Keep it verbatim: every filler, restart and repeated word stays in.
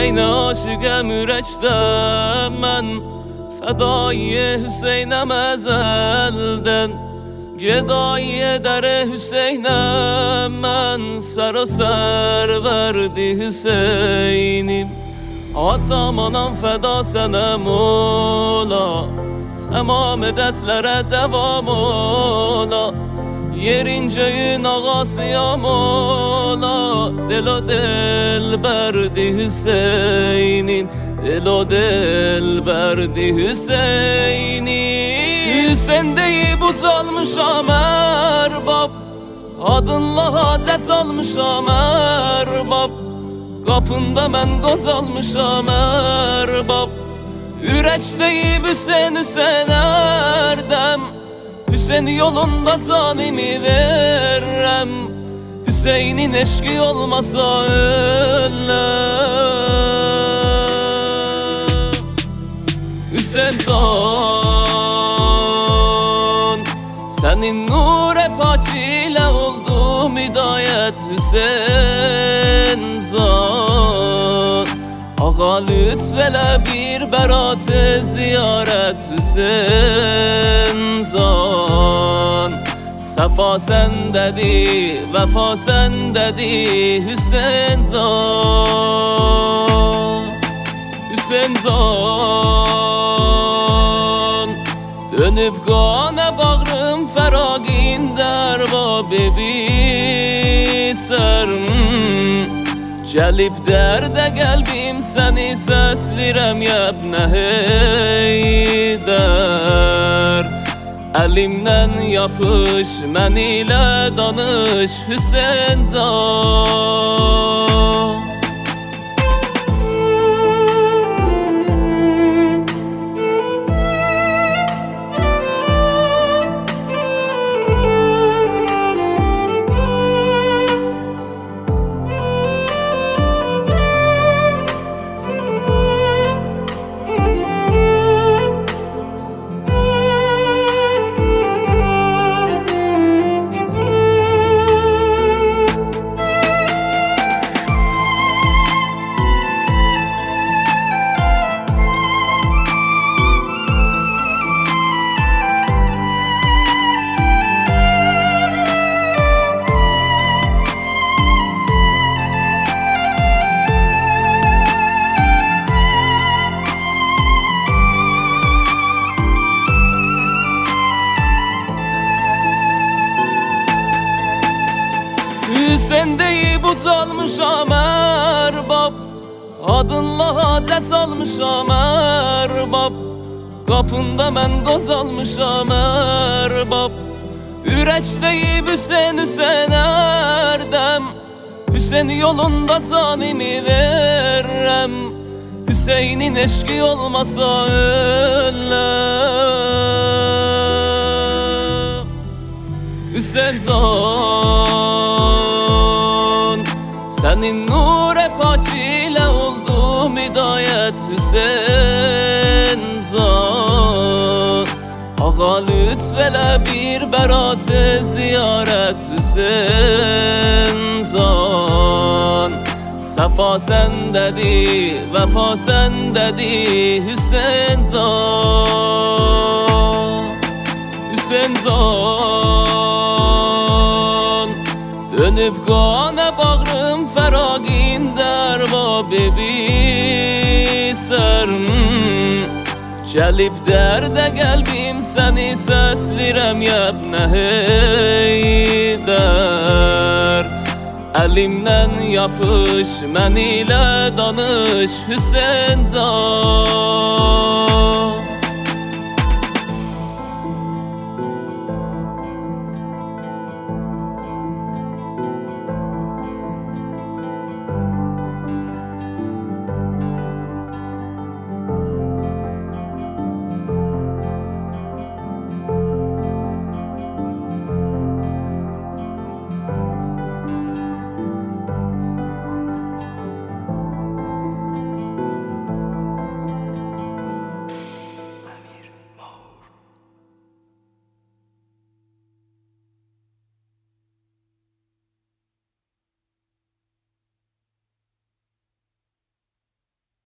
Hüseyn'e aşıqəm ürəkdən mən, fədai Hüseynəm əzəldən. Gedai edər Hüseynəm mən, sərasər verdi Hüseynim. Atam anam fəda sənə mola, tamam edətlərə dəvam ola. Yerin cöyün ağasıyam ola, delo del berdi Hüseynim, delo del berdi Hüseynim. Hüseyin deyib ucalmışam ərbab, adınla hacət almışam ərbab. Qapında mən qocalmışam ərbab, ürək deyib Hüseyin Hüseyin ərdəm. Hüseyin yolunda canımı verrəm, Hüseynin eşqi olmasa öləm. Hüseyin can, sənin nur-e pak ilə oldum hidayət. Hüseyin can, ağa lütfələ bir bərat-ı ziyarət. Hüseyin can, səfa səndədir, vəfa səndədir. Hüseyin can, Hüseyin can, dönüb qanə bağrım fəraqin dərbabi bisər. Gəlib dərdə qəlbim səni səslirəm yəbnə Heydər. Əlimdən yapış, mən ilə danış Hüseyin can. Hüseyin deyib ucalmışam ərbab, adınla hacət almışam ərbab. Qapında mən qocalmışam ərbab, ürək deyib Hüseyin Hüseyin ərdəm. Hüseyin yolunda canımı verrəm, Hüseynin eşqi olmasa öləm. Hüseyin can, sənin nur-e pak ilə oldum hidayət. Hüseyin can, ağa lütfələ bir bərat-ı ziyarət. Hüseyin can, səfa səndədir, vəfa səndədir. Hüseyin can, Hüseyin can, dönüb qanə bağrım fəraqin dərbabi bisər. Gəlib dərdə qəlbim səni səslirəm yəbnə Heydər. Əlimdən yapış, mən ilə danış Hüseyin can.